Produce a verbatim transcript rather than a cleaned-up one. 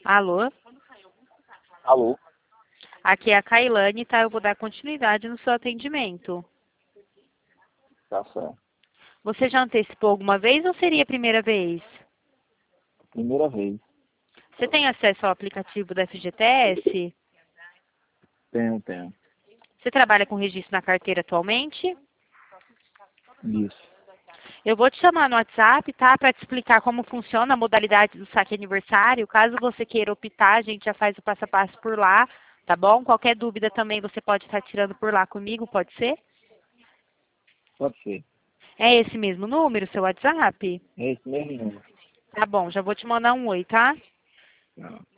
Alô? Alô? Aqui é a Kailane, tá? Eu vou dar continuidade no seu atendimento. Tá certo. Você já antecipou alguma vez ou seria a primeira vez? Primeira vez. Você tem acesso ao aplicativo da F G T S? Tenho, tenho. Você trabalha com registro na carteira atualmente? Isso. Eu vou te chamar no WhatsApp, tá? Para te explicar como funciona a modalidade do saque aniversário. Caso você queira optar, a gente já faz o passo a passo por lá, tá bom? Qualquer dúvida também você pode estar tirando por lá comigo, pode ser? Pode ser. É esse mesmo número, seu WhatsApp? É esse mesmo número. Tá bom, já vou te mandar um oi, tá? Tá.